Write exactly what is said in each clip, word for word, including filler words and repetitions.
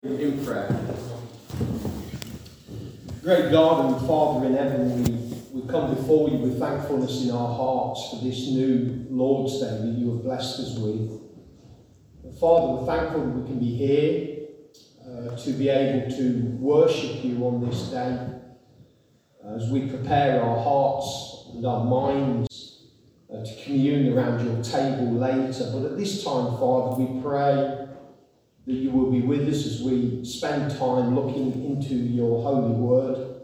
In prayer. Great God and Father in heaven, we, we come before you with thankfulness in our hearts for this new Lord's Day that you have blessed us with. And Father, we're thankful that we can be here uh, to be able to worship you on this day as we prepare our hearts and our minds uh, to commune around your table later. But at this time, Father, we pray that you will be with us as we spend time looking into your holy word.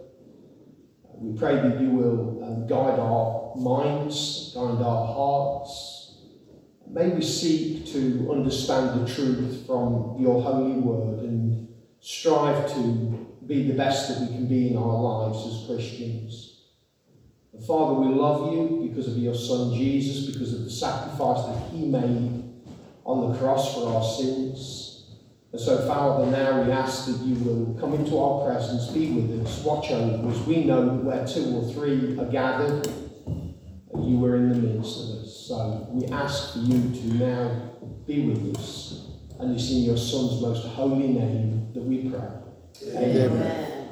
We pray that you will um, guide our minds, guide our hearts. May we seek to understand the truth from your holy word and strive to be the best that we can be in our lives as Christians. And Father, we love you because of your Son Jesus, because of the sacrifice that he made on the cross for our sins. And so, Father, now we ask that you will come into our presence, be with us, watch over us. We know that where two or three are gathered, you are in the midst of us. So we ask for you to now be with us. And it's in your Son's most holy name that we pray. Amen. Amen.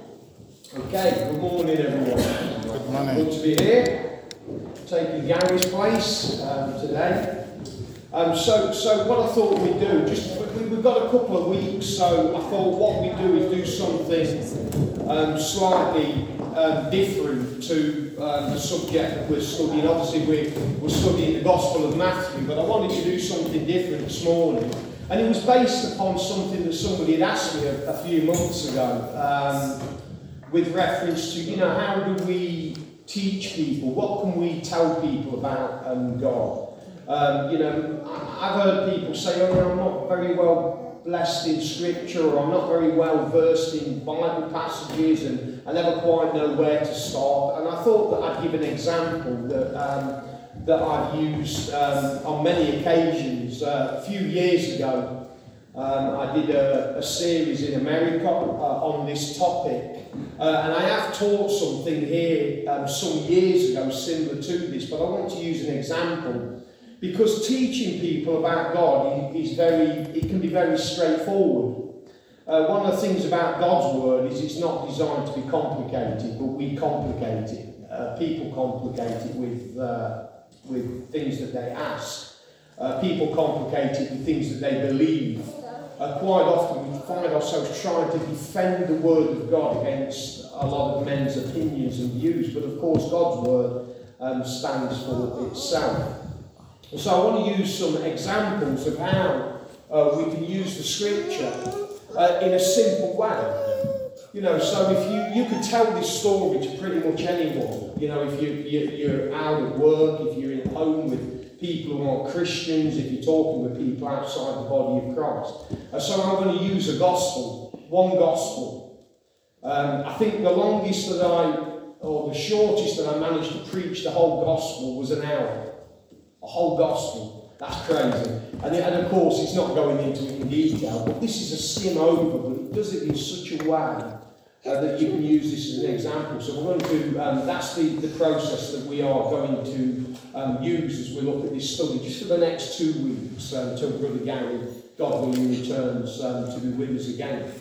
Okay, good morning, everyone. Good morning. Good to be here, taking Gary's place um, today. Um, so, so what I thought we'd do, just we, we've got a couple of weeks, so I thought what we do is do something um, slightly um, different to um, the subject that we're studying. Obviously, we're, we're studying the Gospel of Matthew, but I wanted to do something different this morning. And it was based upon something that somebody had asked me a, a few months ago, um, with reference to, you know, how do we teach people? What can we tell people about um, God? Um, you know, I've heard people say, oh, no, I'm not very well blessed in Scripture, or I'm not very well versed in Bible passages, and I never quite know where to start. And I thought that I'd give an example that um, that I've used um, on many occasions. Uh, a few years ago, um, I did a, a series in America uh, on this topic, uh, and I have taught something here um, some years ago similar to this, but I want to use an example. Because teaching people about God is very, it can be very straightforward. Uh, one of the things about God's word is it's not designed to be complicated, but we complicate it. Uh, people complicate it with uh, with things that they ask. Uh, people complicate it with things that they believe. Uh, quite often we find ourselves trying to defend the word of God against a lot of men's opinions and views, but of course God's word um, stands for itself. So I want to use some examples of how uh, we can use the Scripture uh, in a simple way. You know, so if you, you could tell this story to pretty much anyone. You know, if you, you, you're out at work, if you're in home with people who aren't Christians, if you're talking with people outside the body of Christ. Uh, so I'm going to use a gospel, one gospel. Um, I think the longest that I, or the shortest that I managed to preach the whole gospel was an hour. A whole gospel. That's crazy. And, it, and of course, it's not going into it in detail, but this is a skim over, but it does it in such a way uh, that you can use this as an example. So we're going to, um, that's the, the process that we are going to um, use as we look at this study, just for the next two weeks, um, until Brother Gary, God willing, returns um, to be with us again.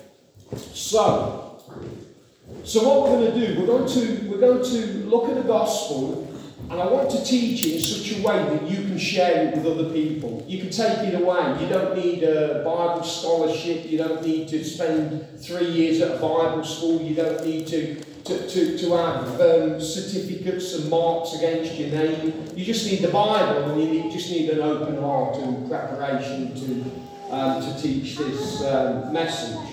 So, so what we're going to do, we're going to, we're going to look at the gospel. And I want to teach it in such a way that you can share it with other people. You can take it away. You don't need a Bible scholarship. You don't need to spend three years at a Bible school. You don't need to, to, to, to have um, certificates and marks against your name. You just need the Bible, and you need, just need an open heart and preparation to, um, to teach this um, message.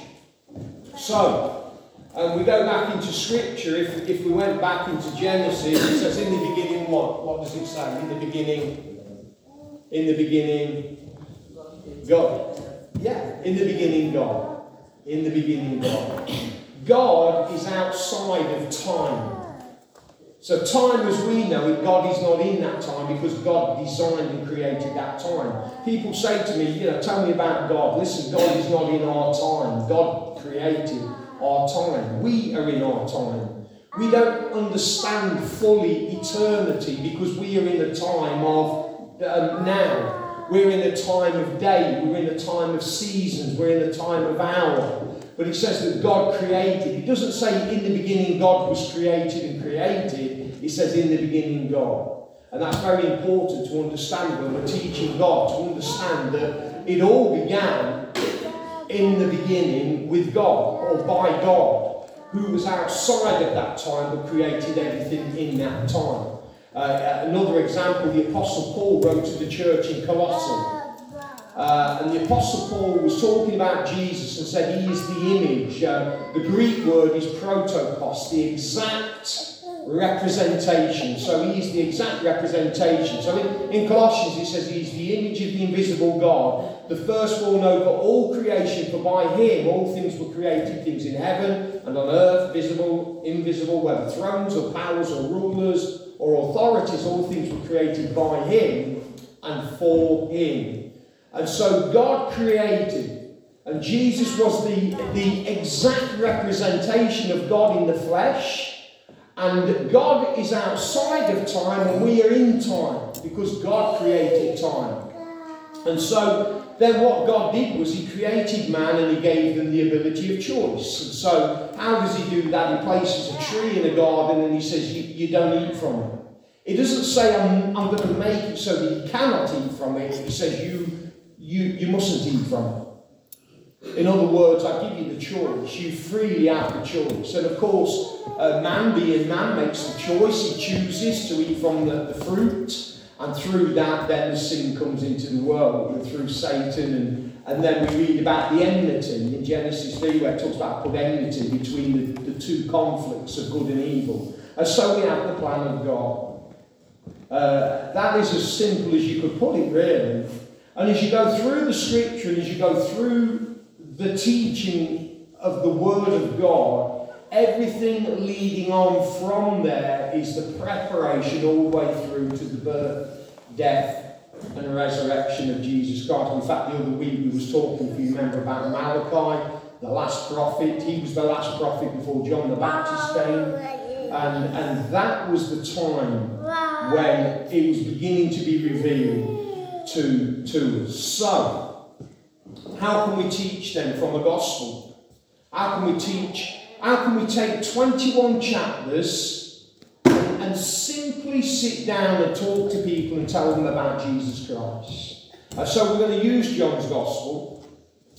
So, And we go back into Scripture. If, if we went back into Genesis, it says in the beginning what? What does it say? In the beginning, in the beginning, God. Yeah, in the beginning, God. In the beginning, God. God is outside of time. So time as we know it, God is not in that time because God designed and created that time. People say to me, you know, tell me about God. Listen, God is not in our time. God created our time. We are in our time. We don't understand fully eternity because we are in a time of um, now. We're in a time of day. We're in a time of seasons. We're in a time of hour. but it says that God created. It doesn't say in the beginning God was created and created. It says in the beginning God. And that's very important to understand when we're teaching God, to understand that it all began in the beginning with God, or by God, who was outside of that time but created everything in that time. Uh, another example, the Apostle Paul wrote to the church in Colossae. Uh, and the Apostle Paul was talking about Jesus and said he is the image. Uh, the Greek word is protopos, the exact representation. So he is the exact representation. So in, in Colossians it says he is the image of the invisible God, the firstborn over all creation, for by him all things were created, things in heaven and on earth, visible, invisible, whether thrones or powers or rulers or authorities, all things were created by him and for him. And so God created, and Jesus was the, the exact representation of God in the flesh. And God is outside of time and we are in time because God created time. And so then what God did was he created man and he gave them the ability of choice. And so how does he do that? He places a tree in a garden and he says you, you don't eat from it. It doesn't say I'm, I'm going to make it so that you cannot eat from it. He says you, you, you mustn't eat from it. In other words, I give you the choice. You freely have the choice. And of course, uh, man being man makes the choice. He chooses to eat from the, the fruit. And through that, then the sin comes into the world. And through Satan. And, and then we read about the enmity in Genesis three, where it talks about put enmity between the, the two conflicts of good and evil. And so we have the plan of God. Uh, that is as simple as you could put it, really. And as you go through the scripture, and as you go through the teaching of the Word of God, everything leading on from there is the preparation all the way through to the birth, death, and resurrection of Jesus Christ. In fact, the other week we was talking, if you remember, about Malachi, the last prophet. He was the last prophet before John the Baptist came. And, and that was the time when it was beginning to be revealed to, to us. So, how can we teach then from a gospel? How can we teach? How can we take twenty-one chapters and, and simply sit down and talk to people and tell them about Jesus Christ? Uh, so we're going to use John's gospel.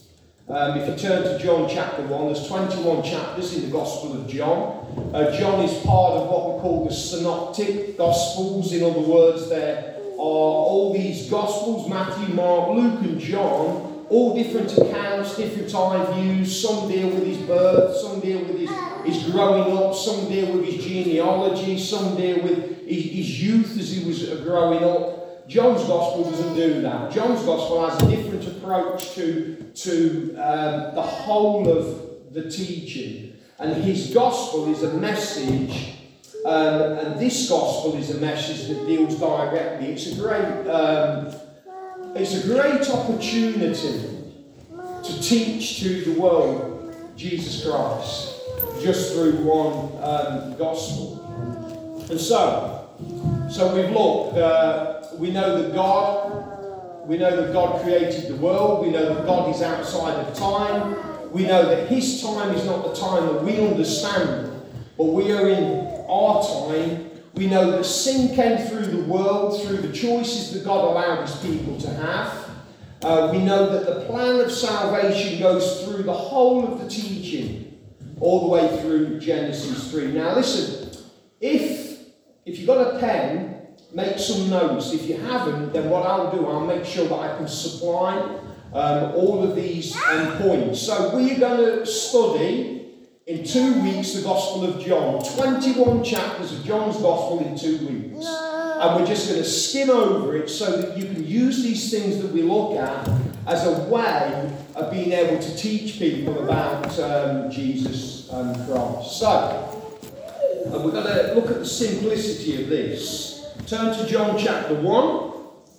Um, if you turn to John chapter one, there's twenty-one chapters in the Gospel of John. Uh, John is part of what we call the synoptic gospels. In other words, there are all these gospels, Matthew, Mark, Luke and John, all different accounts, different eye views. Some deal with his birth, some deal with his, his growing up, some deal with his genealogy, some deal with his, his youth as he was growing up. John's Gospel doesn't do that. John's Gospel has a different approach to, to um, the whole of the teaching. And his Gospel is a message, um, and this Gospel is a message that deals directly. It's a great... Um, It's a great opportunity to teach to the world Jesus Christ just through one um, gospel. And so, so we've looked. Uh, we know that God, we know that God created the world. We know that God is outside of time. We know that His time is not the time that we understand, but we are in our time. We know that sin came through the world, through the choices that God allowed His people to have. Uh, we know that the plan of salvation goes through the whole of the teaching, all the way through Genesis three. Now listen, if, if you've got a pen, make some notes. If you haven't, then what I'll do, I'll make sure that I can supply um, all of these um, points. So we're going to study in two weeks, the Gospel of John. twenty-one chapters of John's Gospel in two weeks. And we're just going to skim over it so that you can use these things that we look at as a way of being able to teach people about um, Jesus and Christ. So, and we're going to look at the simplicity of this. Turn to John chapter one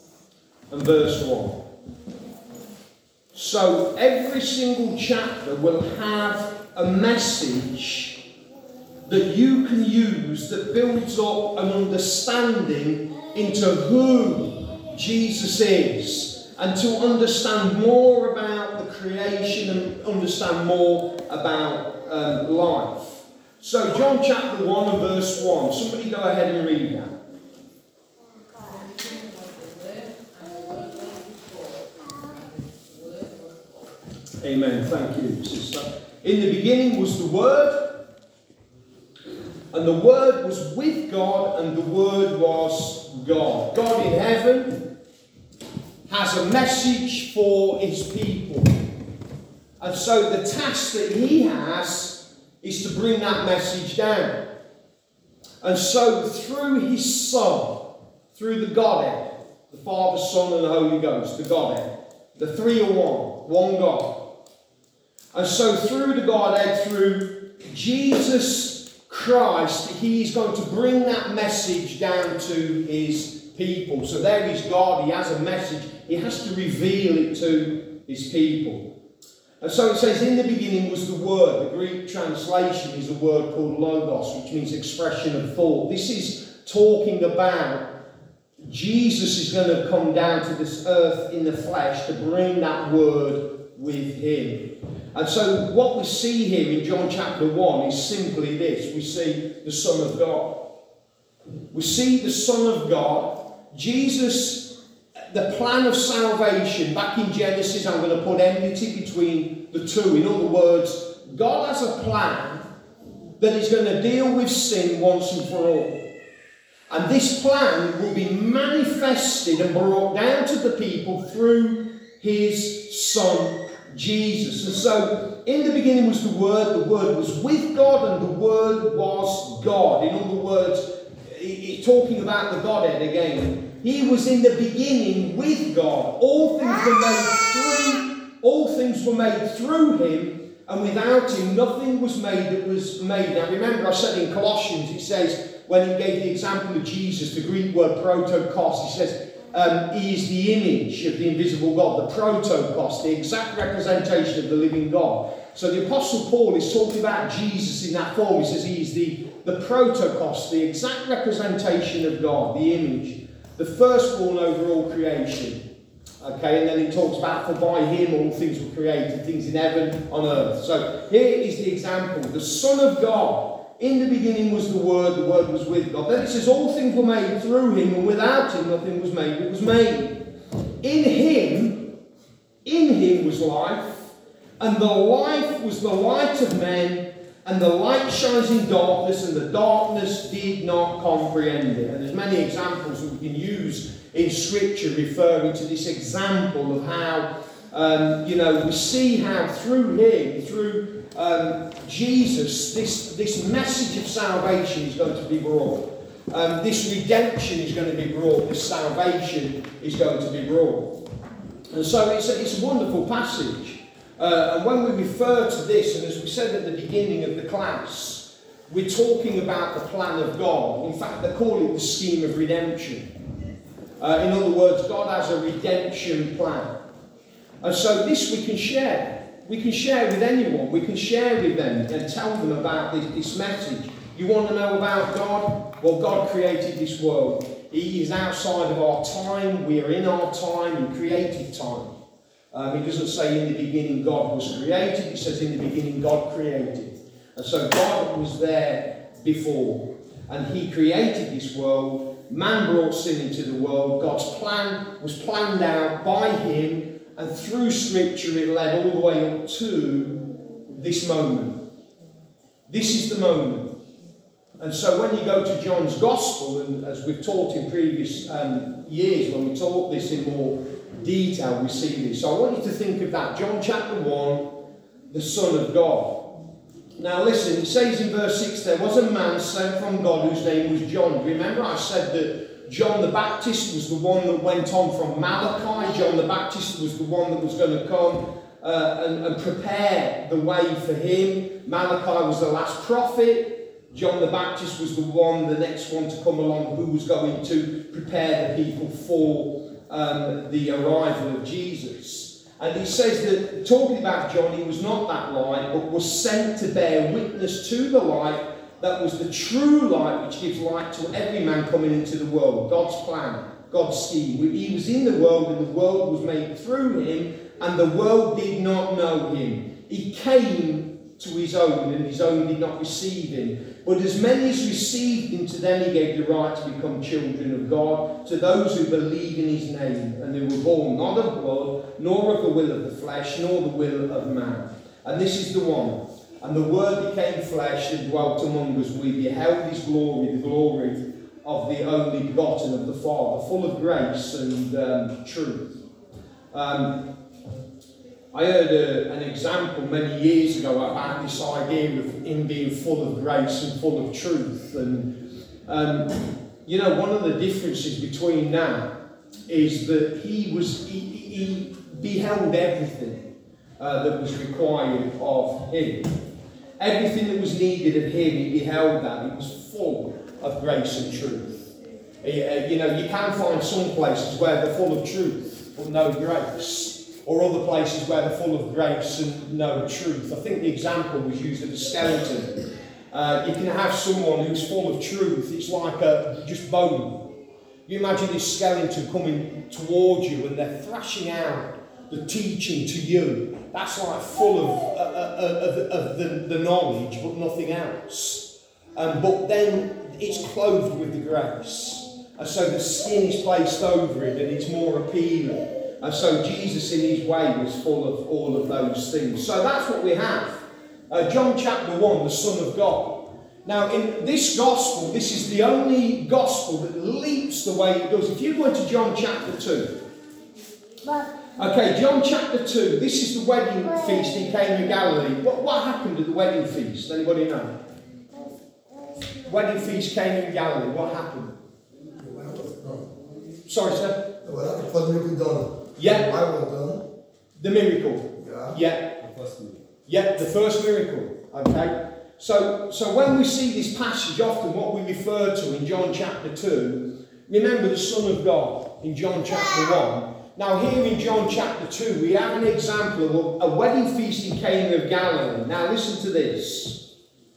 and verse one. So, every single chapter will have a message that you can use that builds up an understanding into who Jesus is, and to understand more about the creation and understand more about um, life. So John chapter one and verse one. Somebody go ahead and read that. Amen. Thank you, sister. In the beginning was the Word, and the Word was with God, and the Word was God. God in heaven has a message for his people. And so the task that he has is to bring that message down. And so through his Son, through the Godhead, the Father, Son and the Holy Ghost, the Godhead, the three are one, one God. And so through the Godhead, through Jesus Christ, he's going to bring that message down to his people. So there is God, he has a message, he has to reveal it to his people. And so it says, in the beginning was the Word. The Greek translation is a word called logos, which means expression of thought. This is talking about Jesus is going to come down to this earth in the flesh to bring that word with him. And so what we see here in John chapter one is simply this. We see the Son of God. We see the Son of God. Jesus, the plan of salvation, back in Genesis, I'm going to put enmity between the two. In other words, God has a plan that is going to deal with sin once and for all. And this plan will be manifested and brought down to the people through his Son, Jesus. And so, in the beginning was the Word, the Word was with God, and the Word was God. In other words, he's talking about the Godhead again. He was in the beginning with God. All things were made through, all things were made through him, and without him nothing was made that was made. Now remember, I said in Colossians, it says, when he gave the example of Jesus, the Greek word protokos, he says, um, he is the image of the invisible God, the protokos, the exact representation of the living God. So the Apostle Paul is talking about Jesus in that form. He says he is the, the protokos, the exact representation of God, the image, the firstborn over all creation. Okay, and then he talks about, for by him all things were created, things in heaven, on earth. So here is the example, the Son of God. In the beginning was the Word, the Word was with God. Then it says all things were made through him, and without him nothing was made that was made. In him, in him was life, and the life was the light of men, and the light shines in darkness, and the darkness did not comprehend it. And there's many examples that we can use in Scripture referring to this example of how, um, you know, we see how through him, through Um, Jesus, this, this message of salvation is going to be brought. Um, this redemption is going to be brought. This salvation is going to be brought. And so it's a, it's a wonderful passage. Uh, and when we refer to this, and as we said at the beginning of the class, we're talking about the plan of God. In fact, they call it the scheme of redemption. Uh, in other words, God has a redemption plan. And so this we can share. We can share with anyone. We can share with them and tell them about this, this message. You want to know about God? Well, God created this world. He is outside of our time. We are in our time, in creative time. Um, it doesn't say in the beginning God was created. It says in the beginning God created. And so God was there before. And he created this world. Man brought sin into the world. God's plan was planned out by him. And through Scripture it led all the way up to this moment. This is the moment. And so when you go to John's Gospel, and as we've taught in previous um, years, when we taught this in more detail, we see this. So I want you to think of that. John chapter one, the Son of God. Now listen, it says in verse six, there was a man sent from God whose name was John. Remember I said that John the Baptist was the one that went on from Malachi. John the Baptist was the one that was going to come uh, and, and prepare the way for him. Malachi was the last prophet. John the Baptist was the one, the next one to come along, who was going to prepare the people for um, the arrival of Jesus. And he says that, talking about John, he was not that light, but was sent to bear witness to the light that was the true light which gives light to every man coming into the world. God's plan, God's scheme. He was in the world and the world was made through him, and the world did not know him. He came to his own, and his own did not receive him. But as many as received him, to them he gave the right to become children of God, to those who believe in his name, and who were born not of blood, nor of the will of the flesh, nor the will of man. And this is the one. And the Word became flesh and dwelt among us. We beheld his glory, the glory of the only begotten of the Father, full of grace and um, truth. Um, I heard a, an example many years ago about this idea of him being full of grace and full of truth. And, um, you know, one of the differences between that is that he was he, he beheld everything uh, that was required of him. Everything that was needed of him, he beheld that. It was full of grace and truth. Uh, you know, you can find some places where they're full of truth but no grace. Or other places where they're full of grace and no truth. I think the example was used of a skeleton. Uh, you can have someone who's full of truth. It's like a, just bone. You imagine this skeleton coming towards you and they're thrashing out the teaching to you. That's like full of, uh, uh, of, of the, the knowledge, but nothing else. Um, but then it's clothed with the grace. And so the skin is placed over it and it's more appealing. And so Jesus in his way was full of all of those things. So that's what we have. Uh, John chapter one, the Son of God. Now in this gospel, this is the only gospel that leaps the way it does. If you go into John chapter two. Okay, John chapter two, this is the wedding feast in Cana of Galilee. What, what happened at the wedding feast? Anybody know? Wedding feast Cana of Galilee, what happened? Sorry, sir? What miracle done? Yeah. I was done. The miracle. Yeah. Yeah. The first miracle. Yeah, the first miracle. Okay. So, so when we see this passage, often what we refer to in John chapter two, remember the Son of God in John chapter one. Now here in John chapter two, we have an example of a wedding feast in Cana of Galilee. Now listen to this.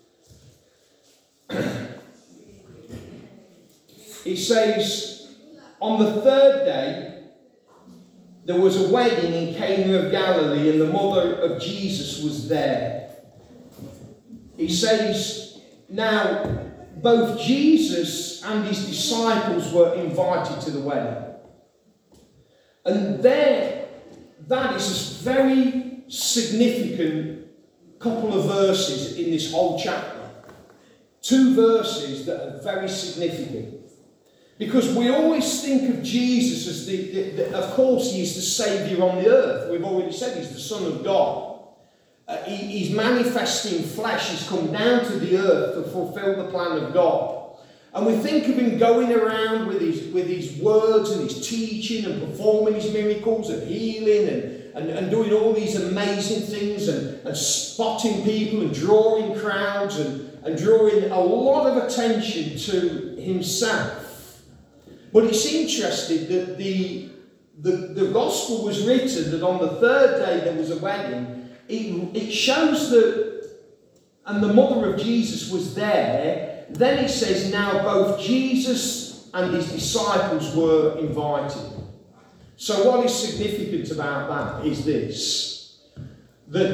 It says, on the third day, there was a wedding in Cana of Galilee, and the mother of Jesus was there. He says, now, both Jesus and his disciples were invited to the wedding. And there, that is a very significant couple of verses in this whole chapter. Two verses that are very significant. Because we always think of Jesus as the, the, the, of course, he is the Saviour on the earth. We've already said he's the Son of God. Uh, he, he's manifesting flesh. He's come down to the earth to fulfill the plan of God. And we think of him going around with his, with his words and his teaching and performing his miracles and healing and, and, and doing all these amazing things and, and spotting people and drawing crowds and, and drawing a lot of attention to himself. But it's interesting that the, the, the gospel was written that on the third day there was a wedding. It, it shows that, and the mother of Jesus was there. Then it says, now both Jesus and his disciples were invited. So what is significant about that is this, that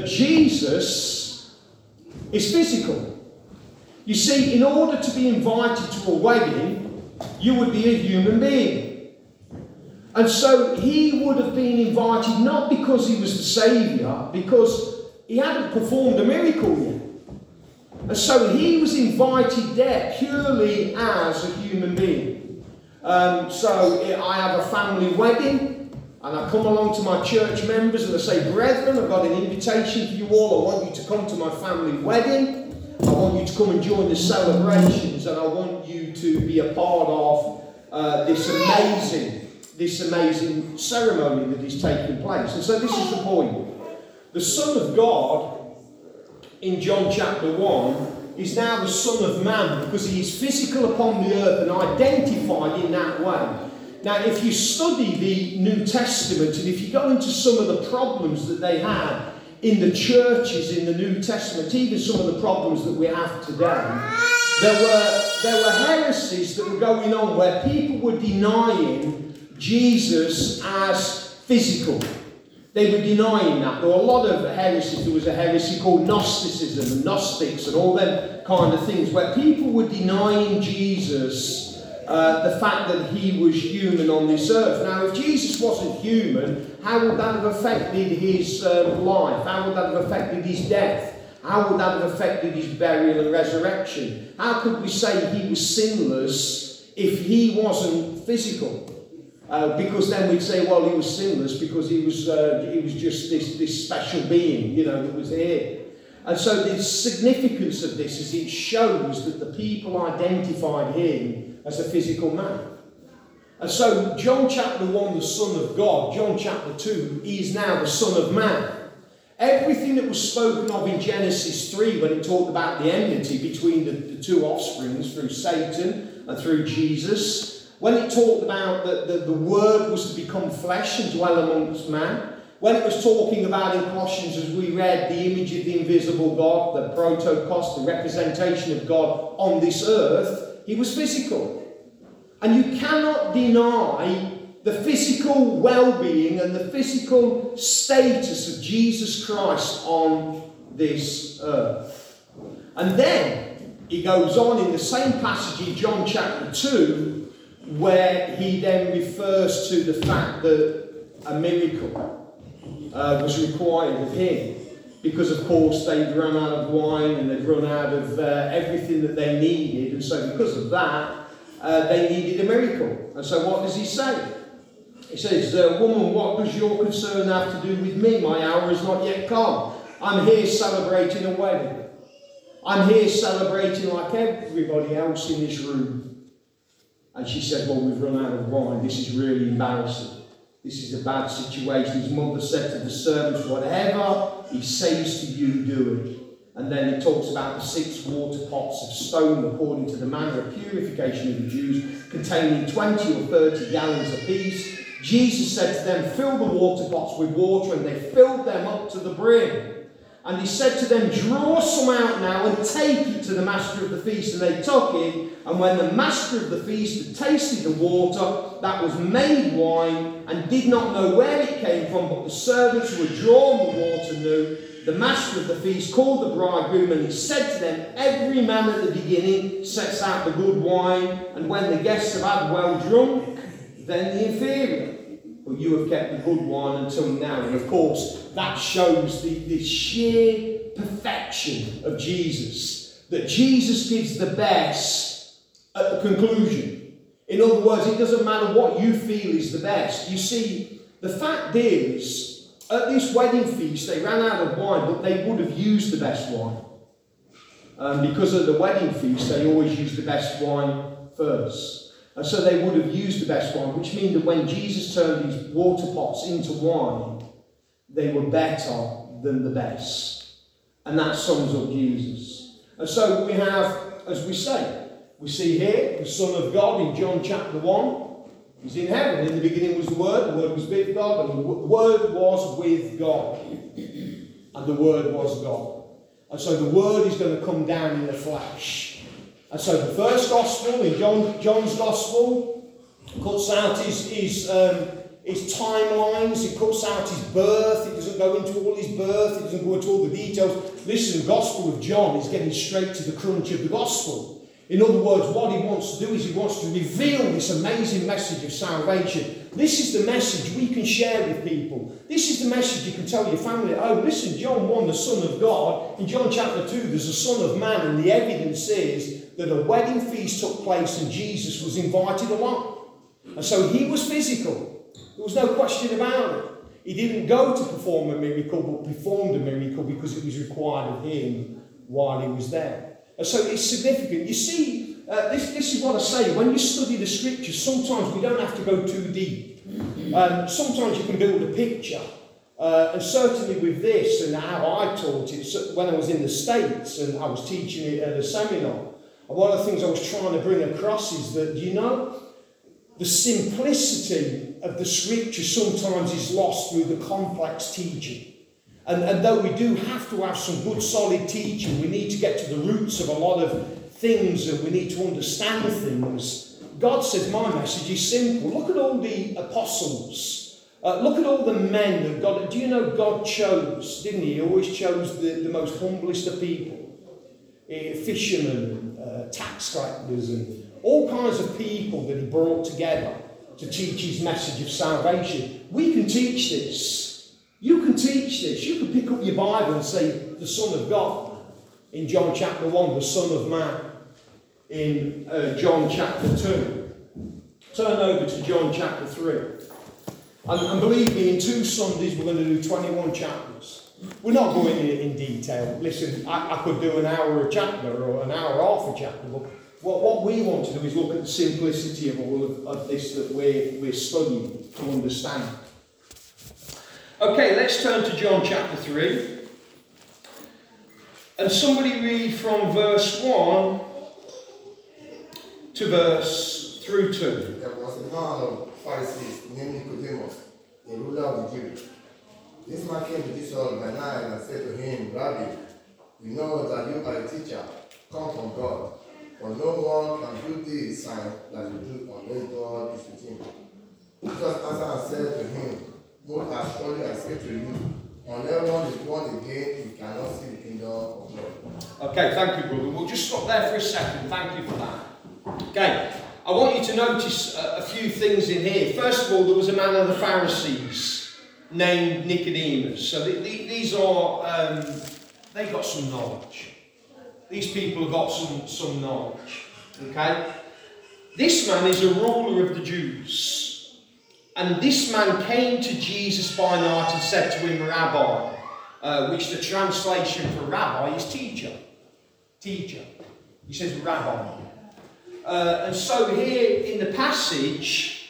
Jesus is physical. You see, in order to be invited to a wedding, you would be a human being. And so he would have been invited not because he was the Saviour, because he hadn't performed a miracle yet. And so he was invited there purely as a human being. Um, so I have a family wedding, and I come along to my church members and I say, brethren, I've got an invitation for you all. I want you to come to my family wedding. I want you to come and join the celebrations, and I want you to be a part of uh, this amazing, this amazing ceremony that is taking place. And so this is the point. The Son of God in John chapter one is now the Son of Man because he is physical upon the earth and identified in that way. Now, if you study the New Testament and if you go into some of the problems that they had in the churches in the New Testament, even some of the problems that we have today, there were, there were heresies that were going on where people were denying Jesus as physical. They were denying that. There were a lot of heresies. There was a heresy called Gnosticism and Gnostics and all them kind of things, where people were denying Jesus uh, the fact that he was human on this earth. Now, if Jesus wasn't human, how would that have affected his um, life? How would that have affected his death? How would that have affected his burial and resurrection? How could we say he was sinless if he wasn't physical? Uh, because then we'd say, well, he was sinless because he was uh, he was just this, this special being, you know, that was here. And so the significance of this is it shows that the people identified him as a physical man. And so John chapter one, the Son of God, John chapter two, he is now the Son of Man. Everything that was spoken of in Genesis three, when it talked about the enmity between the, the two offsprings through Satan and through Jesus, when it talked about that the, the Word was to become flesh and dwell amongst man, when it was talking about in Colossians, as we read, the image of the invisible God, the protokos, the representation of God on this earth, he was physical. And you cannot deny the physical well-being and the physical status of Jesus Christ on this earth. And then he goes on in the same passage in John chapter two, where he then refers to the fact that a miracle uh, was required of him. Because, of course, they'd run out of wine and they'd run out of uh, everything that they needed. And so because of that, uh, they needed a miracle. And so what does he say? He says, uh, woman, what does your concern have to do with me? My hour has not yet come. I'm here celebrating a wedding. I'm here celebrating like everybody else in this room. And she said, well, we've run out of wine. This is really embarrassing. This is a bad situation. His mother said to the servants, whatever he says to you, do it. And then it talks about the six water pots of stone according to the manner of purification of the Jews, containing twenty or thirty gallons apiece. Jesus said to them, fill the water pots with water, and they filled them up to the brim. And he said to them, draw some out now and take it to the master of the feast. And they took it. And when the master of the feast had tasted the water that was made wine, and did not know where it came from, but the servants who had drawn the water knew, the master of the feast called the bridegroom, and he said to them, every man at the beginning sets out the good wine, and when the guests have had well drunk, then the inferior. But you have kept the good wine until now. And of course, that shows the, the sheer perfection of Jesus. That Jesus gives the best at the conclusion. In other words, it doesn't matter what you feel is the best. You see, the fact is, at this wedding feast, they ran out of wine, but they would have used the best wine. Um, because at the wedding feast, they always use the best wine first. And so they would have used the best wine, which means that when Jesus turned these water pots into wine, they were better than the best. And that sums up Jesus. And so we have, as we say, we see here the Son of God in John chapter one. He's in heaven. In the beginning was the Word. The Word was with God. And the Word was with God. And the Word was God. And so the Word is going to come down in the flesh. And so the first gospel, in John, John's gospel, cuts out his, his, um, his timelines, it cuts out his birth, it doesn't go into all his birth, it doesn't go into all the details. Listen, the Gospel of John is getting straight to the crunch of the gospel. In other words, what he wants to do is he wants to reveal this amazing message of salvation. This is the message we can share with people. This is the message you can tell your family. Oh, listen, John one, the Son of God. In John chapter two, there's a Son of Man, and the evidence is that a wedding feast took place and Jesus was invited along. And so he was physical. There was no question about it. He didn't go to perform a miracle, but performed a miracle because it was required of him while he was there. And so it's significant. You see, uh, this, this is what I say. When you study the Scriptures, sometimes we don't have to go too deep. Um, sometimes you can build a picture. Uh, and certainly with this and how I taught it, when I was in the States and I was teaching it at a seminar, one of the things I was trying to bring across is that, you know, the simplicity of the Scripture sometimes is lost through the complex teaching. And, and though we do have to have some good solid teaching, we need to get to the roots of a lot of things and we need to understand things. God says my message is simple. Look at all the apostles. Uh, Uh, look at all the men that God... Do you know God chose, didn't he? He always chose the, the most humblest of people. Uh, fishermen, uh, tax collectors, and all kinds of people that he brought together to teach his message of salvation. We can teach this. You can teach this. You can pick up your Bible and say, the Son of God. In John chapter one, the Son of Man. In uh, John chapter two. Turn over to John chapter three. And, and believe me, in two Sundays we're going to do twenty-one chapters. We're not going in it in detail. Listen, I, I could do an hour a chapter or an hour half a chapter, but what, what we want to do is look at the simplicity of all of, of this that we're, we're studying to understand. Okay, let's turn to John chapter three. And somebody read from verse one to verse through two. There was a man of Pharisees named Nicodemus, a ruler of the Jews. This man came to Jesus by night and said to him, Rabbi, we know that you are a teacher, come from God, for no one can do these signs that you do unless God is with him. Jesus answered and said to him, most assuredly I say to you, unless one is born again, you cannot see the kingdom of God. Okay, thank you, brother. We'll just stop there for a second. Thank you for that. Okay, I want you to notice a, a few things in here. First of all, there was a man of the Pharisees named Nicodemus. So the, the, these are, um, they got some knowledge. These people have got some, some knowledge. Okay? This man is a ruler of the Jews. And this man came to Jesus by night and said to him, Rabbi, uh, which the translation for rabbi is teacher. Teacher. He says rabbi. Uh, and so here in the passage,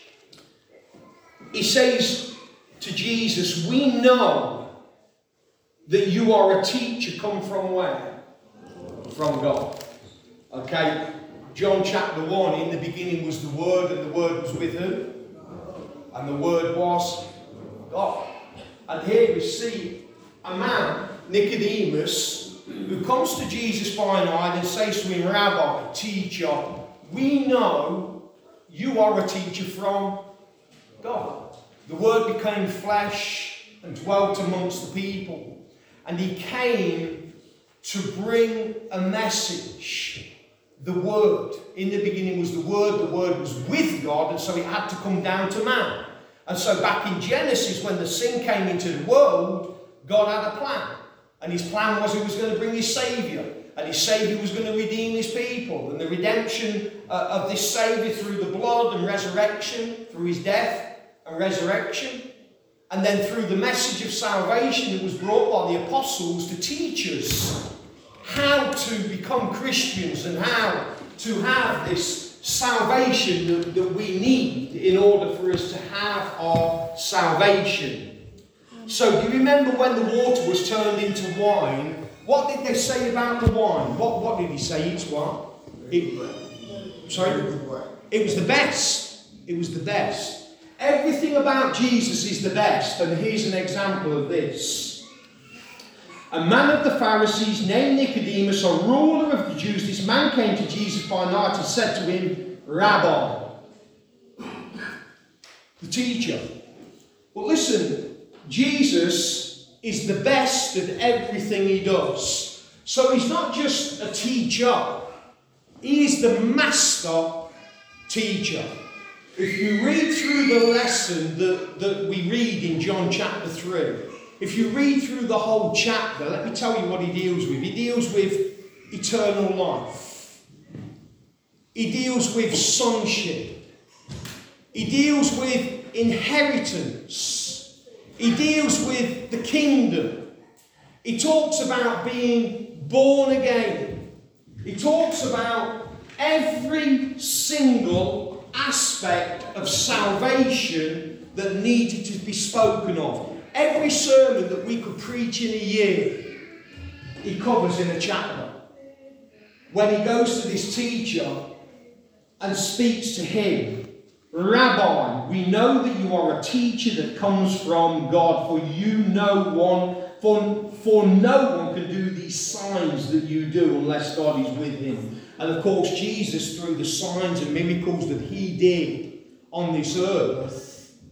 he says to Jesus, we know that you are a teacher come from where? From God. Okay? John chapter one, in the beginning was the Word, and the Word was with who? And the Word was God. And here we see a man, Nicodemus, who comes to Jesus by night and says to him, Rabbi, teacher, we know you are a teacher from God. The Word became flesh and dwelt amongst the people. And he came to bring a message. The Word. In the beginning was the Word. The Word was with God, and so it had to come down to man. And so back in Genesis, when the sin came into the world, God had a plan. And his plan was he was going to bring his Saviour. And his Saviour was going to redeem his people. And the redemption uh, of this Saviour through the blood and resurrection, through his death and resurrection. And then through the message of salvation that was brought by the apostles to teach us how to become Christians and how to have this salvation that, that we need in order for us to have our salvation. So do you remember when the water was turned into wine? What did they say about the wine? What, what did he say? It's what? It, sorry? It was the best. It was the best. Everything about Jesus is the best. And here's an example of this. A man of the Pharisees named Nicodemus, a ruler of the Jews, this man came to Jesus by night and said to him, Rabbi, the teacher. Well, listen, Jesus is the best at everything he does. So he's not just a teacher, he is the master teacher. If you read through the lesson that, that we read in John chapter three, if you read through the whole chapter, let me tell you what he deals with. He deals with eternal life. He deals with sonship. He deals with inheritance. He deals with the kingdom. He talks about being born again. He talks about every single aspect of salvation that needed to be spoken of. Every sermon that we could preach in a year, he covers in a chapter. When he goes to this teacher and speaks to him, Rabbi, we know that you are a teacher that comes from God, for you no one, for, for no one can do these signs that you do unless God is with him. And of course, Jesus, through the signs and miracles that he did on this earth,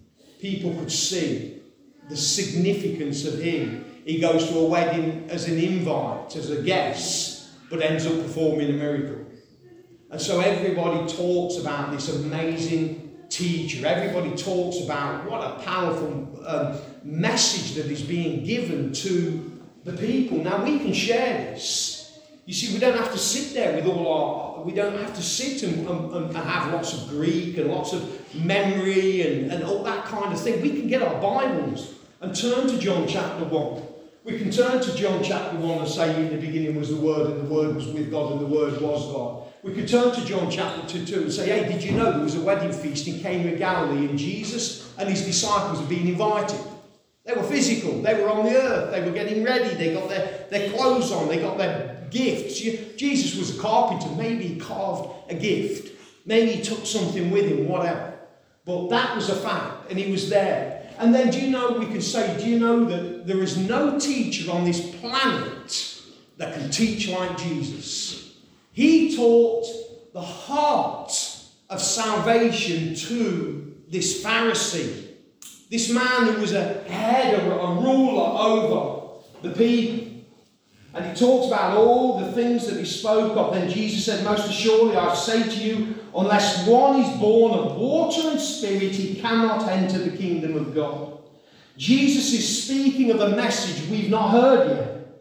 people could see the significance of him. He goes to a wedding as an invite, as a guest, but ends up performing a miracle. And so everybody talks about this amazing teacher. Everybody talks about what a powerful um, message that is being given to the people. Now we can share this. You see, we don't have to sit there with all our, we don't have to sit and, and, and have lots of Greek and lots of memory and, and all that kind of thing. We can get our Bibles and turn to John chapter one. We can turn to John chapter one and say, in the beginning was the Word, and the Word was with God, and the Word was God. We could turn to John chapter two, two and say, hey, did you know there was a wedding feast in Cana of Galilee, and Jesus and his disciples had been invited? They were physical. They were on the earth. They were getting ready. They got their, their clothes on. They got their gifts. Jesus was a carpenter. Maybe he carved a gift. Maybe he took something with him, whatever. But that was a fact, and he was there. And then do you know, we can say, do you know that there is no teacher on this planet that can teach like Jesus? He taught the heart of salvation to this Pharisee, this man who was a head or a ruler over the people. And he talks about all the things that he spoke of. Then Jesus said, most assuredly I say to you, unless one is born of water and spirit, he cannot enter the kingdom of God. Jesus is speaking of a message we've not heard yet.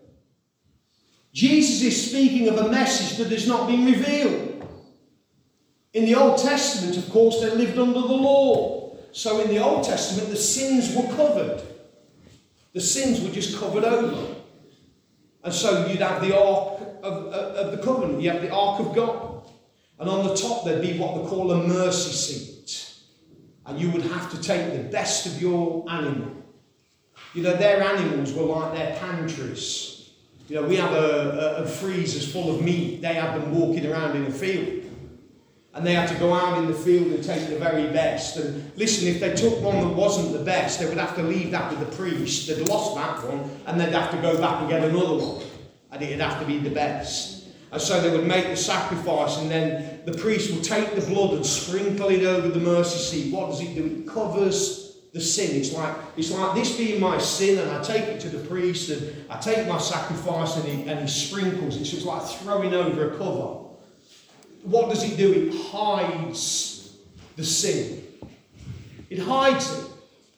Jesus is speaking of a message that has not been revealed. In the Old Testament, of course, they lived under the law. So in the Old Testament, the sins were covered. The sins were just covered over. And so you'd have the Ark of, of, of the Covenant. You have the Ark of God. And on the top there'd be what they call a mercy seat. And you would have to take the best of your animal. You know, their animals were like their pantries. You know, we have a, a, a freezers full of meat. They had them walking around in a field. And they had to go out in the field and take the very best. And listen, if they took one that wasn't the best, they would have to leave that with the priest. They'd lost that one, and they'd have to go back and get another one. And it'd have to be the best. And so they would make the sacrifice, and then the priest would take the blood and sprinkle it over the mercy seat. What does it do? It covers the sin. It's like, it's like this being my sin, and I take it to the priest, and I take my sacrifice, and he, and he sprinkles it. So it's like throwing over a cover. What does it do? It hides the sin. It hides it.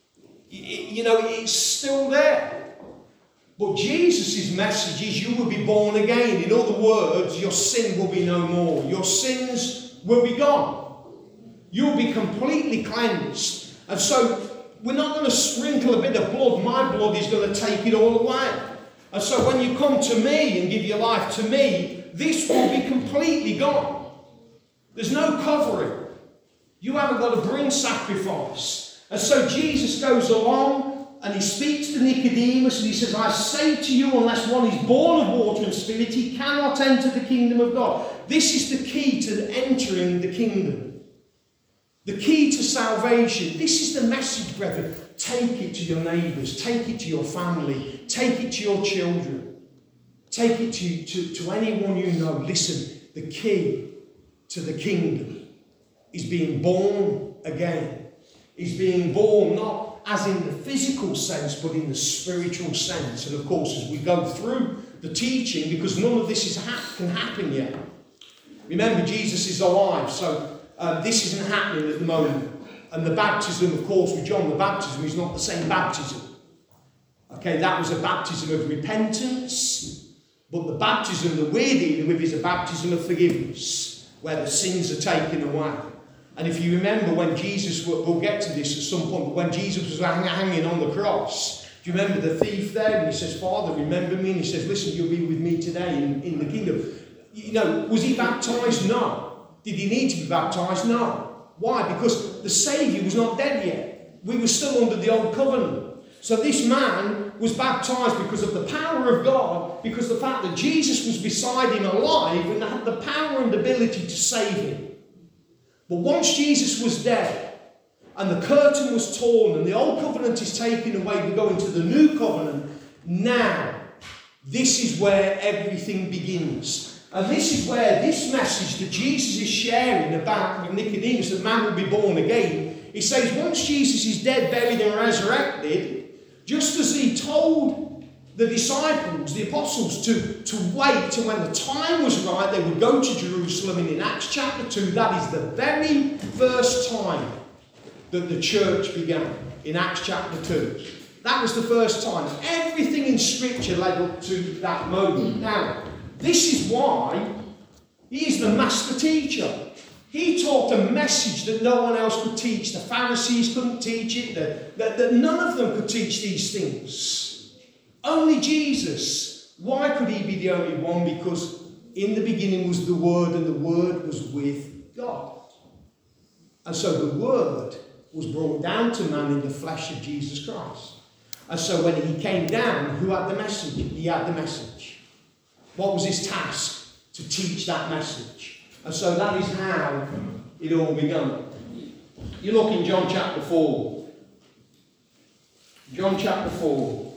it. You know, it's still there. But Jesus' message is you will be born again. In other words, your sin will be no more. Your sins will be gone. You'll be completely cleansed. And so we're not going to sprinkle a bit of blood. My blood is going to take it all away. And so when you come to me and give your life to me, this will be completely gone. There's no covering. You haven't got to bring sacrifice. And so Jesus goes along and he speaks to Nicodemus and he says, I say to you, unless one is born of water and spirit, he cannot enter the kingdom of God. This is the key to entering the kingdom. The key to salvation. This is the message, brethren. Take it to your neighbours. Take it to your family. Take it to your children. Take it to, to, to anyone you know. Listen, the key to the kingdom is being born again. Is being born not as in the physical sense, but in the spiritual sense. And of course, as we go through the teaching, because none of this is ha- can happen yet. Remember, Jesus is alive, so uh, this isn't happening at the moment. And the baptism, of course, with John, the baptism is not the same baptism. Okay, that was a baptism of repentance, but the baptism that we're dealing with is a baptism of forgiveness, where the sins are taken away. And if you remember when Jesus, we'll get to this at some point, but when Jesus was hanging on the cross, do you remember the thief there? And he says, Father, remember me. And he says, listen, you'll be with me today in, in the kingdom. You know, was he baptised? No. Did he need to be baptised? No. Why? Because the Saviour was not dead yet. We were still under the old covenant. So this man was baptised because of the power of God, because of the fact that Jesus was beside him alive and had the power and ability to save him. But once Jesus was dead and the curtain was torn and the old covenant is taken away, we go into the new covenant. Now, this is where everything begins. And this is where this message that Jesus is sharing about with Nicodemus, that man will be born again, It says once Jesus is dead, buried and resurrected, just as he told the disciples, the apostles, to, to wait till when the time was right, they would go to Jerusalem. And in Acts chapter two, that is the very first time that the church began. In Acts chapter two. That was the first time. Everything in Scripture led up to that moment. Now, this is why he is the master teacher. He taught a message that no one else could teach. The Pharisees couldn't teach it. That, that, that none of them could teach these things. Only Jesus. Why could he be the only one? Because in the beginning was the Word, and the Word was with God. And so the Word was brought down to man in the flesh of Jesus Christ. And so when he came down, who had the message? He had the message. What was his task? To teach that message. And so that is how it all began. You look in John chapter four. John chapter four.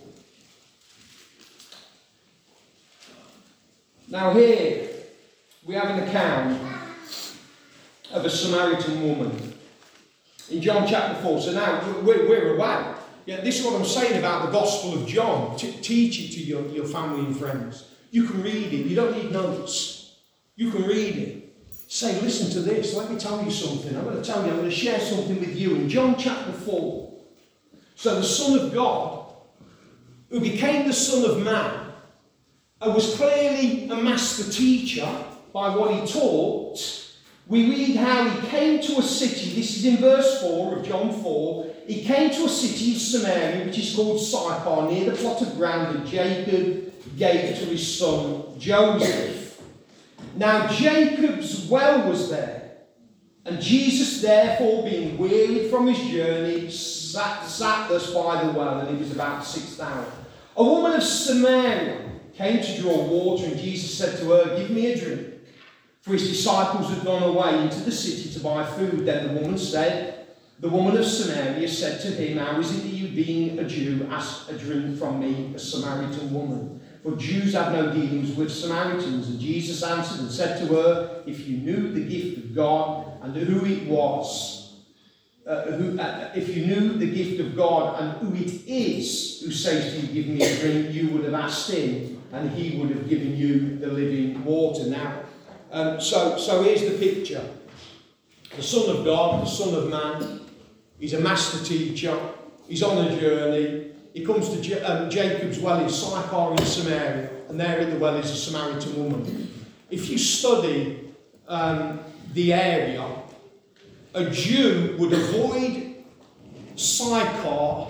Now here we have an account of a Samaritan woman. In John chapter four. So now we're, we're away. Yeah, this is what I'm saying about the Gospel of John. T- teach it to your, your family and friends. You can read it. You don't need notes. You can read it. Say, listen to this. Let me tell you something. I'm going to tell you. I'm going to share something with you. In John chapter four. So the Son of God, who became the Son of Man, and was clearly a master teacher by what he taught, we read how he came to a city. This is in verse four of John four. He came to a city of Samaria, which is called Sychar, near the plot of ground that Jacob gave to his son Joseph. Now Jacob's well was there, and Jesus, therefore, being wearied from his journey, sat, sat thus by the well, and it was about the sixth hour. A woman of Samaria came to draw water, and Jesus said to her, "Give me a drink." For his disciples had gone away into the city to buy food. Then the woman said, the woman of Samaria said to him, "How is it that you, being a Jew, ask a drink from me, a Samaritan woman? For Jews have no dealings with Samaritans." And Jesus answered and said to her, "If you knew the gift of God and who it was, uh, who, uh, if you knew the gift of God and who it is who says to you, 'Give me a drink,' you would have asked him, and he would have given you the living water." Now, um, so, so here's the picture. The Son of God, the Son of Man, he's a master teacher, he's on a journey. He comes to J- um, Jacob's well in Sychar in Samaria, and there at the well is a Samaritan woman. If you study um, the area, a Jew would avoid Sychar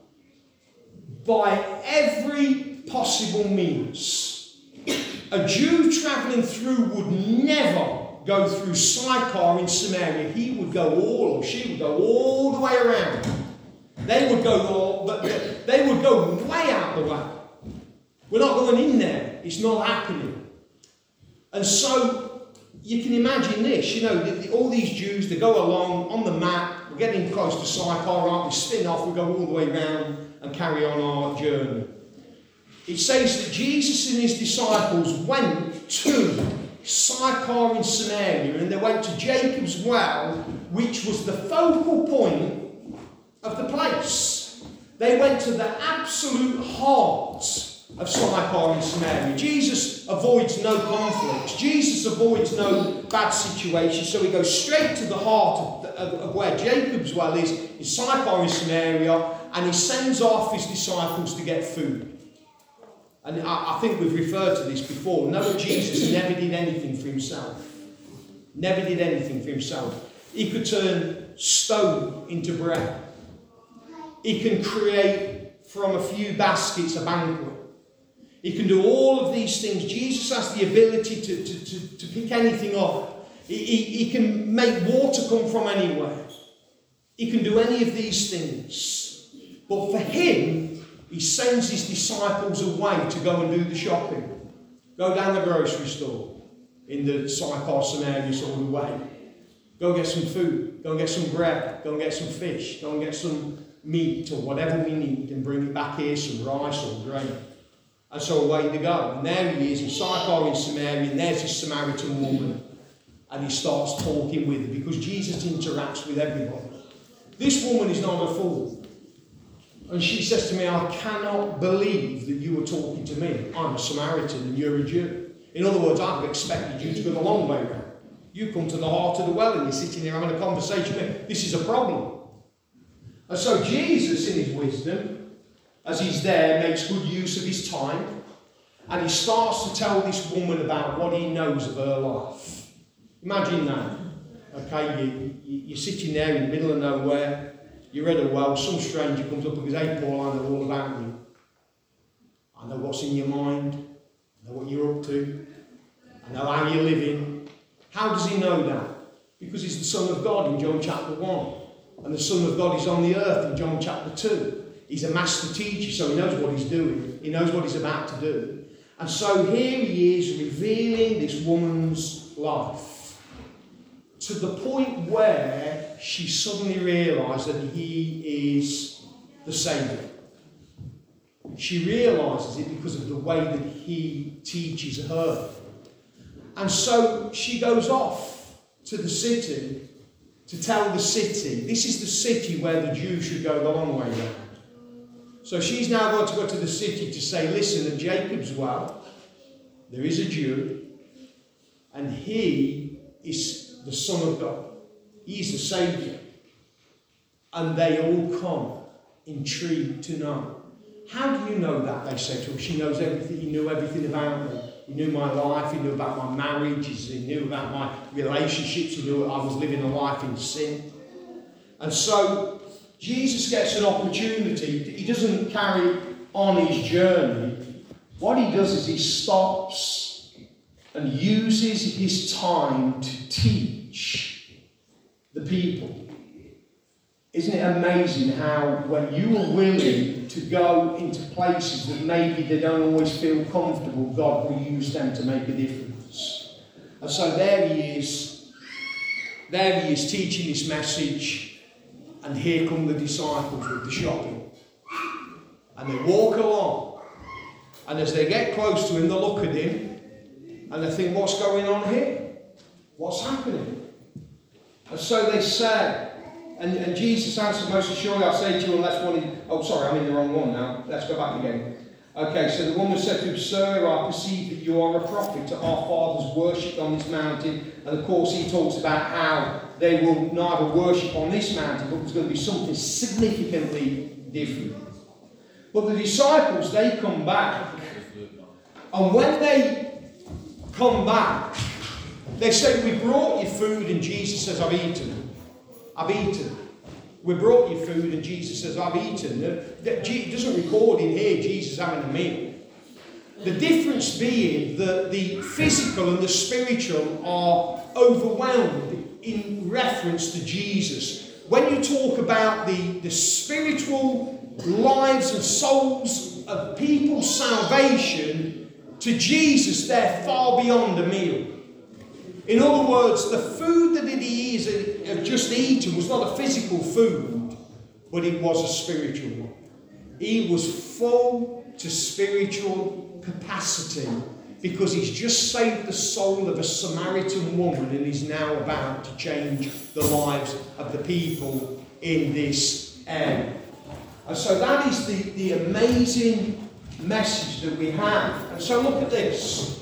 by every possible means. A Jew travelling through would never go through Sychar in Samaria. He would go all, or she would go all the way around. They would go all, but they would go way out the way. We're not going in there. It's not happening. And so you can imagine this. You know, the, the, all these Jews, they go along on the map. We're getting close to Sychar, right? We spin off. We go all the way round and carry on our journey. It says that Jesus and his disciples went to Sychar in Samaria, and they went to Jacob's well, which was the focal point of the place. They went to the absolute heart of Sychar in Samaria. Jesus avoids no conflicts. Jesus avoids no bad situations. So he goes straight to the heart of, the, of, of where Jacob's well is, in Sychar in Samaria, and he sends off his disciples to get food. And I, I think we've referred to this before. No, Jesus never did anything for himself. Never did anything for himself. He could turn stone into bread. He can create from a few baskets a banquet. He can do all of these things. Jesus has the ability to, to, to, to pick anything up. He, he, he can make water come from anywhere. He can do any of these things. But for him, he sends his disciples away to go and do the shopping. Go down the grocery store in the Sychar Samaria sort of way. Go get some food. Go and get some bread. Go and get some fish. Go and get some meat or whatever we need and bring it back here, some rice or grain. And so away they go. And there he is in Sychar in Samaria, and there's this Samaritan woman. And he starts talking with her because Jesus interacts with everybody. this woman is not a fool. And she says to me, I cannot believe that you are talking to me. I'm a Samaritan and you're a Jew. In other words, I'd have expected you to go the long way round. You come to the heart of the well and you're sitting here having a conversation with me. This is a problem. And so Jesus, in his wisdom, as he's there, makes good use of his time. And he starts to tell this woman about what he knows of her life. Imagine that. Okay, you, you, you're sitting there in the middle of nowhere. You're at a well. Some stranger comes up and goes, hey, Paul, I know all about you. I know what's in your mind. I know what you're up to. I know how you're living. How does he know that? Because he's the Son of God in John chapter one. And the Son of God is on the earth in John chapter two. He's a master teacher, so he knows what he's doing. He knows what he's about to do. And so here he is revealing this woman's life to the point where she suddenly realised that he is the Saviour. She realises it because of the way that he teaches her. And so she goes off to the city to tell the city. This is the city where the Jews should go the long way round. So she's now going to go to the city to say, listen, at Jacob's well, there is a Jew, and he is the Son of God. He's the Saviour. And they all come intrigued to know. How do you know that? They say to her. She knows everything. He knew everything about me. He knew my life. He knew about my marriages. He knew about my relationships. He knew I was living a life in sin. And so Jesus gets an opportunity. He doesn't carry on his journey. What he does is he stops and uses his time to teach the people. Isn't it amazing how when you are willing to go into places that maybe they don't always feel comfortable, God will use them to make a difference. And so there he is. There he is teaching this message. And here come the disciples with the shopping. And they walk along. And as they get close to him, they look at him. And they think, what's going on here? What's happening? And so they say, and, and Jesus answered, most assuredly I say to you, unless one is... Oh, sorry, I'm in the wrong one now. Let's go back again. Okay, so the woman said to him, Sir, I perceive that you are a prophet. Our fathers worshipped on this mountain. And of course he talks about how they will neither worship on this mountain, but there's going to be something significantly different. But the disciples, they come back. And when they come back, they say, we brought you food, and Jesus says, I've eaten. I've eaten. We brought you food, and Jesus says, I've eaten. It doesn't record in here Jesus having a meal. The difference being that the physical and the spiritual are overwhelmed in reference to Jesus. When you talk about the, the spiritual lives and souls of people's salvation, to Jesus they're far beyond a meal. In other words, the food that he had just eaten was not a physical food, but it was a spiritual one. He was full to spiritual capacity because he's just saved the soul of a Samaritan woman and is now about to change the lives of the people in this area. And so that is the, the amazing message that we have. And so look at this.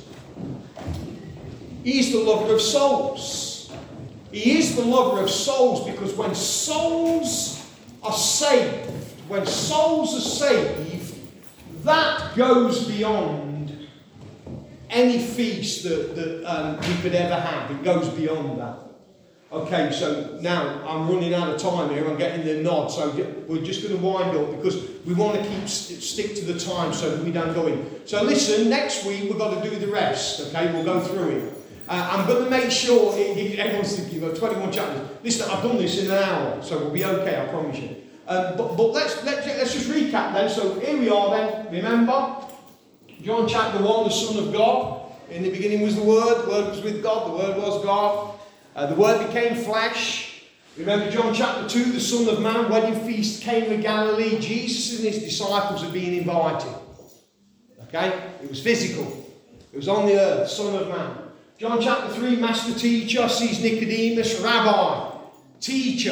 He's the lover of souls. He is the lover of souls because when souls are saved, when souls are saved, that goes beyond any feast that, that um, we could ever have. It goes beyond that. Okay, so now I'm running out of time here. I'm getting the nod, so we're just going to wind up because we want to keep stick to the time so that we don't go in. So listen, next week we've got to do the rest. Okay, we'll go through it. Uh, I'm going to make sure it, it, everyone's thinking about twenty-one chapters. Listen, I've done this in an hour, so we'll be okay, I promise you. Um, but but let's, let's let's just recap then. So here we are then. Remember, John chapter one, the Son of God. In the beginning was the Word. The Word was with God. The Word was God. Uh, the Word became flesh. Remember John chapter two, the Son of Man, wedding feast, Cana of Galilee. Jesus and his disciples are being invited. Okay, it was physical. It was on the earth, Son of Man. John chapter three, Master Teacher sees Nicodemus, Rabbi, Teacher. And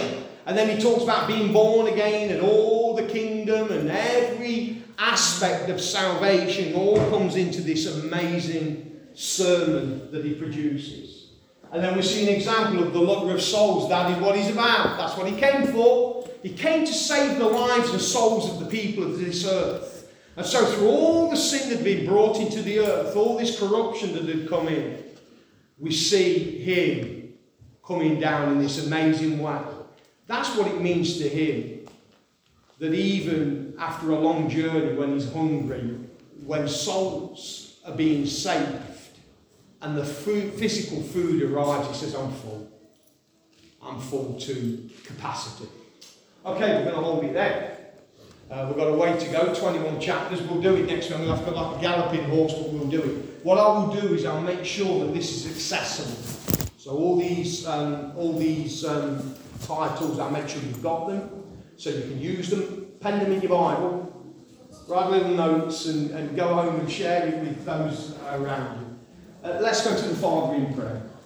And then he talks about being born again and all the kingdom and every aspect of salvation all comes into this amazing sermon that he produces. And then we see an example of the lover of souls. That is what he's about. That's what he came for. He came to save the lives and souls of the people of this earth. And so through all the sin that had been brought into the earth, all this corruption that had come in, we see him coming down in this amazing way. That's what it means to him. That even after a long journey, when he's hungry, when souls are being saved, and the food, physical food arrives, he says, I'm full. I'm full to capacity. Okay, we're going to hold it there. Uh, we've got a way to go, twenty-one chapters. We'll do it next time. We'll have to go like a galloping horse, but we'll do it. What I will do is I'll make sure that this is accessible. So all these, um, all these um, titles, I'll make sure you've got them, so you can use them. Pen them in your Bible, write little notes, and, and go home and share it with those around you. Uh, let's go to the Father in prayer.